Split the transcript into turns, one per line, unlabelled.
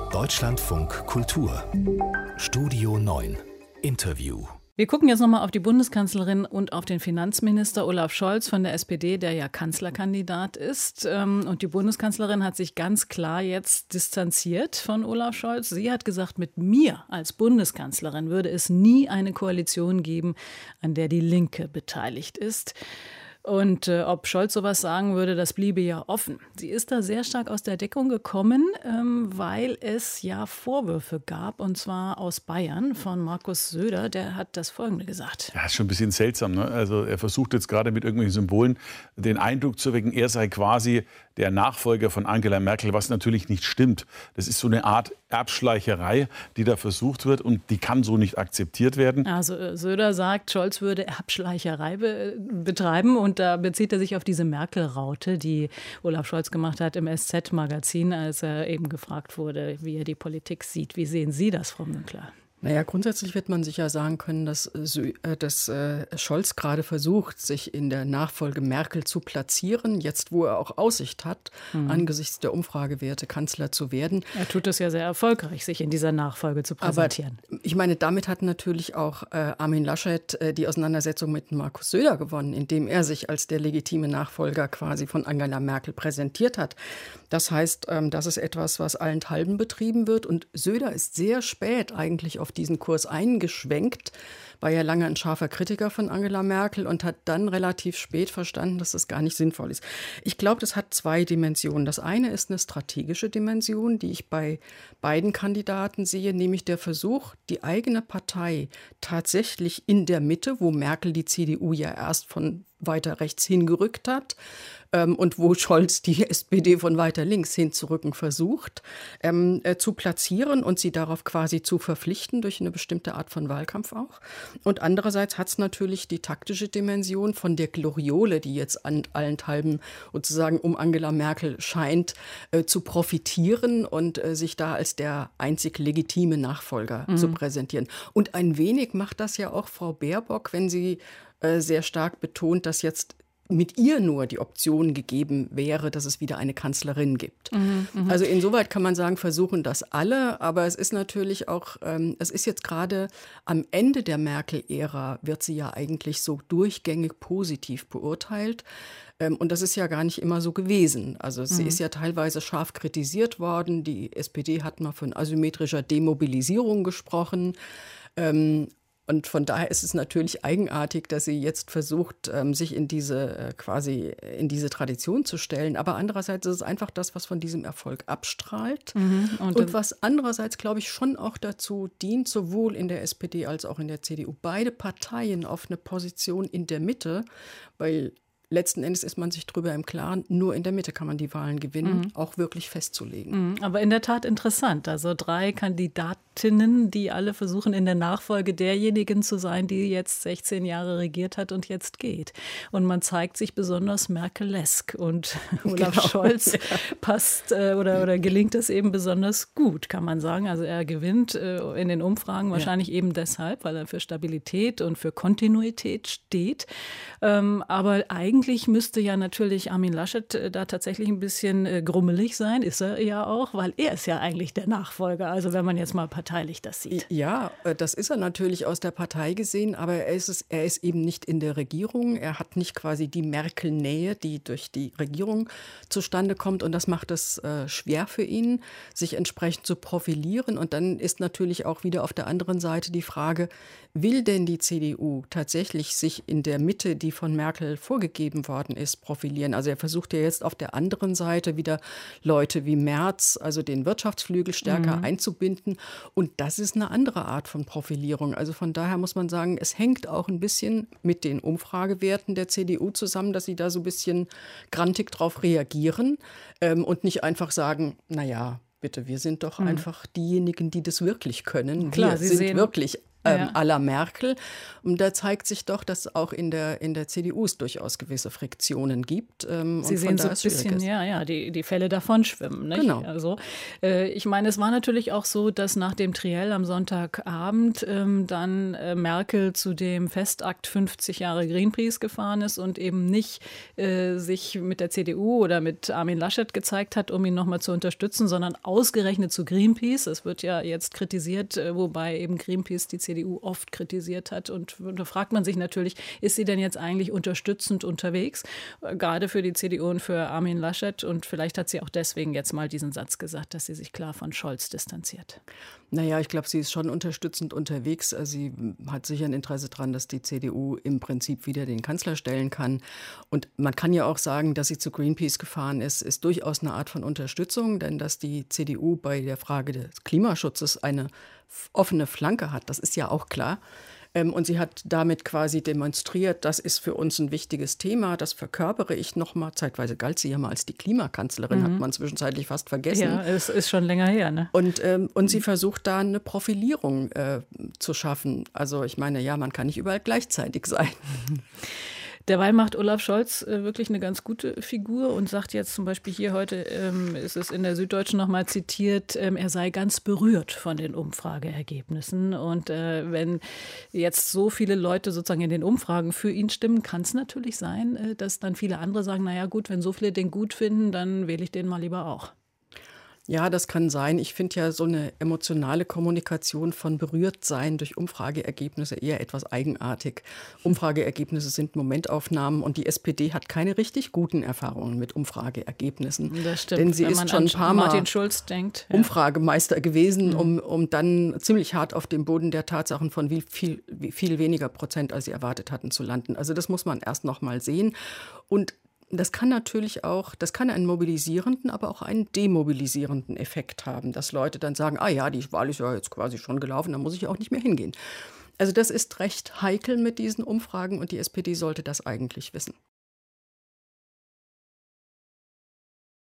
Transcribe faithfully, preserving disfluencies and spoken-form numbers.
Deutschlandfunk Kultur Studio neun Interview.
Wir gucken jetzt nochmal auf die Bundeskanzlerin und auf den Finanzminister Olaf Scholz von der S P D, der ja Kanzlerkandidat ist. Und die Bundeskanzlerin hat sich ganz klar jetzt distanziert von Olaf Scholz. Sie hat gesagt, mit mir als Bundeskanzlerin würde es nie eine Koalition geben, an der die Linke beteiligt ist. Und äh, ob Scholz sowas sagen würde, das bliebe ja offen. Sie ist da sehr stark aus der Deckung gekommen, ähm, weil es ja Vorwürfe gab, und zwar aus Bayern von Markus Söder. Der hat das Folgende gesagt.
Ja, ist schon ein bisschen seltsam, ne? Also er versucht jetzt gerade mit irgendwelchen Symbolen den Eindruck zu wecken, er sei quasi der Nachfolger von Angela Merkel, was natürlich nicht stimmt. Das ist so eine Art Erbschleicherei, die da versucht wird, und die kann so nicht akzeptiert werden.
Also Söder sagt, Scholz würde Erbschleicherei be- betreiben, und da bezieht er sich auf diese Merkel-Raute, die Olaf Scholz gemacht hat im S Z-Magazin, als er eben gefragt wurde, wie er die Politik sieht. Wie sehen Sie das, Frau Münkler?
Naja, grundsätzlich wird man sicher sagen können, dass, äh, dass äh, Scholz gerade versucht, sich in der Nachfolge Merkel zu platzieren, jetzt wo er auch Aussicht hat, mhm. angesichts der Umfragewerte Kanzler zu werden.
Er tut es ja sehr erfolgreich, sich in dieser Nachfolge zu präsentieren.
Aber ich meine, damit hat natürlich auch äh, Armin Laschet äh, die Auseinandersetzung mit Markus Söder gewonnen, indem er sich als der legitime Nachfolger quasi von Angela Merkel präsentiert hat. Das heißt, ähm, das ist etwas, was allenthalben betrieben wird, und Söder ist sehr spät eigentlich auf diesen Kurs eingeschwenkt, war ja lange ein scharfer Kritiker von Angela Merkel und hat dann relativ spät verstanden, dass das gar nicht sinnvoll ist. Ich glaube, das hat zwei Dimensionen. Das eine ist eine strategische Dimension, die ich bei beiden Kandidaten sehe, nämlich der Versuch, die eigene Partei tatsächlich in der Mitte, wo Merkel die C D U ja erst von weiter rechts hingerückt hat, ähm, und wo Scholz die S P D von weiter links hinzurücken versucht, ähm, äh, zu platzieren und sie darauf quasi zu verpflichten durch eine bestimmte Art von Wahlkampf auch. Und andererseits hat es natürlich die taktische Dimension von der Gloriole, die jetzt an allenthalben sozusagen um Angela Merkel scheint, äh, zu profitieren und äh, sich da als der einzig legitime Nachfolger mhm. zu präsentieren. Und ein wenig macht das ja auch Frau Baerbock, wenn sie äh, sehr stark betont, dass jetzt mit ihr nur die Option gegeben wäre, dass es wieder eine Kanzlerin gibt. Mhm, mh. Also insoweit kann man sagen, versuchen das alle, aber es ist natürlich auch, ähm, es ist jetzt gerade am Ende der Merkel-Ära, wird sie ja eigentlich so durchgängig positiv beurteilt. Ähm, und das ist ja gar nicht immer so gewesen. Also sie mhm. ist ja teilweise scharf kritisiert worden. Die S P D hat mal von asymmetrischer Demobilisierung gesprochen. Ähm, Und von daher ist es natürlich eigenartig, dass sie jetzt versucht, sich in diese quasi in diese Tradition zu stellen. Aber andererseits ist es einfach das, was von diesem Erfolg abstrahlt. Mhm. Und, und was andererseits, glaube ich, schon auch dazu dient, sowohl in der S P D als auch in der C D U, beide Parteien auf eine Position in der Mitte, weil letzten Endes ist man sich darüber im Klaren, nur in der Mitte kann man die Wahlen gewinnen, mhm. auch wirklich festzulegen.
Mhm, aber in der Tat interessant. Also drei Kandidatinnen, die alle versuchen, in der Nachfolge derjenigen zu sein, die jetzt sechzehn Jahre regiert hat und jetzt geht. Und man zeigt sich besonders Merkelesk. Und Olaf genau. Scholz ja. passt äh, oder, oder gelingt es eben besonders gut, kann man sagen. Also er gewinnt äh, in den Umfragen wahrscheinlich ja. eben deshalb, weil er für Stabilität und für Kontinuität steht. Ähm, aber eigentlich Eigentlich müsste ja natürlich Armin Laschet äh, da tatsächlich ein bisschen äh, grummelig sein, ist er ja auch, weil er ist ja eigentlich der Nachfolger, also wenn man jetzt mal parteilich das sieht.
Ja, das ist er natürlich aus der Partei gesehen, aber er ist, es, er ist eben nicht in der Regierung, er hat nicht quasi die Merkel-Nähe, die durch die Regierung zustande kommt, und das macht es äh, schwer für ihn, sich entsprechend zu profilieren. Und dann ist natürlich auch wieder auf der anderen Seite die Frage, will denn die C D U tatsächlich sich in der Mitte, die von Merkel vorgegeben worden ist, profilieren? Also er versucht ja jetzt auf der anderen Seite wieder Leute wie Merz, also den Wirtschaftsflügel stärker mhm. einzubinden. Und das ist eine andere Art von Profilierung. Also von daher muss man sagen, es hängt auch ein bisschen mit den Umfragewerten der C D U zusammen, dass sie da so ein bisschen grantig drauf reagieren ähm, und nicht einfach sagen, naja, bitte, wir sind doch mhm. einfach diejenigen, die das wirklich können.
Klar,
wir
Sie
sind
sehen
wirklich ähm,
Ja.
à la Merkel. Und da zeigt sich doch, dass auch in der, in der C D U es durchaus gewisse Friktionen gibt. Ähm,
Sie
und
sehen
von
so
da
ein
es schwierig
bisschen,
ist.
ja, ja, die, die Fälle davon schwimmen. Nicht?
Genau.
Also, äh, ich meine, es war natürlich auch so, dass nach dem Triell am Sonntagabend ähm, dann äh, Merkel zu dem Festakt fünfzig Jahre Greenpeace gefahren ist und eben nicht äh, sich mit der C D U oder mit Armin Laschet gezeigt hat, um ihn nochmal zu unterstützen, sondern ausgerechnet zu Greenpeace. Es wird ja jetzt kritisiert, äh, wobei eben Greenpeace die C D U oft kritisiert hat. Und da fragt man sich natürlich, ist sie denn jetzt eigentlich unterstützend unterwegs? Äh, gerade für die C D U und für Armin Laschet. Und vielleicht hat sie auch deswegen jetzt mal diesen Satz gesagt, dass sie sich klar von Scholz distanziert.
Naja, ich glaube, sie ist schon unterstützend unterwegs. Also sie hat sicher ein Interesse daran, dass die C D U im Prinzip wieder den Kanzler stellen kann. Und man kann ja auch sagen, dass sie zu Greenpeace gefahren ist, ist durchaus eine Art von Unterstützung. Denn dass die C D U bei der Frage des Klimaschutzes eine offene Flanke hat, das ist ja auch klar. Und sie hat damit quasi demonstriert, das ist für uns ein wichtiges Thema, das verkörpere ich noch mal. Zeitweise galt sie ja mal als die Klimakanzlerin, mhm. hat man zwischenzeitlich fast vergessen.
Ja, es ist schon länger her, ne?
Und, ähm, und sie versucht da eine Profilierung äh, zu schaffen. Also ich meine, ja, man kann nicht überall gleichzeitig sein.
Derweil macht Olaf Scholz äh, wirklich eine ganz gute Figur und sagt jetzt zum Beispiel hier heute, ähm, ist es in der Süddeutschen noch mal zitiert, ähm, er sei ganz berührt von den Umfrageergebnissen. Und äh, wenn jetzt so viele Leute sozusagen in den Umfragen für ihn stimmen, kann es natürlich sein, äh, dass dann viele andere sagen, naja gut, wenn so viele den gut finden, dann wähle ich den mal lieber auch.
Ja, das kann sein. Ich finde ja so eine emotionale Kommunikation von Berührtsein durch Umfrageergebnisse eher etwas eigenartig. Umfrageergebnisse sind Momentaufnahmen und die S P D hat keine richtig guten Erfahrungen mit Umfrageergebnissen.
Das stimmt,
denn sie
wenn
ist
man
schon
an
ein paar
Martin
Mal
Schulz denkt. Ja.
Umfragemeister gewesen, mhm. um, um dann ziemlich hart auf dem Boden der Tatsachen von wie viel, wie viel weniger Prozent, als sie erwartet hatten, zu landen. Also das muss man erst noch mal sehen. Und das kann natürlich auch, das kann einen mobilisierenden, aber auch einen demobilisierenden Effekt haben, dass Leute dann sagen, ah ja, die Wahl ist ja jetzt quasi schon gelaufen, da muss ich auch nicht mehr hingehen. Also das ist recht heikel mit diesen Umfragen und die S P D sollte das eigentlich wissen.